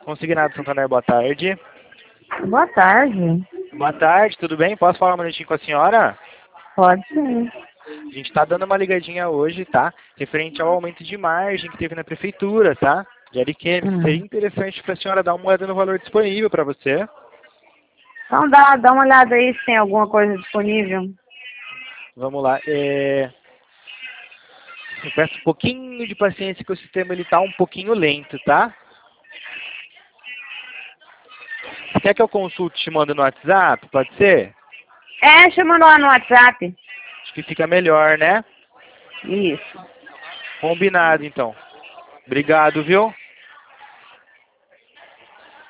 Consignado Santander, boa tarde. Boa tarde. Boa tarde, tudo bem? Posso falar um minutinho com a senhora? Pode sim. A gente tá dando uma ligadinha hoje, tá? Referente ao aumento de margem que teve na prefeitura, tá? De Ariquemes. Seria interessante para a senhora dar uma olhada no valor disponível para você. Então dá uma olhada aí se tem alguma coisa disponível. Vamos lá. Eu peço um pouquinho de paciência que o sistema ele tá um pouquinho lento, tá? Você quer que eu consulte te mando no WhatsApp? Pode ser? Chamando lá no WhatsApp. Acho que fica melhor, né? Isso. Combinado, então. Obrigado, viu?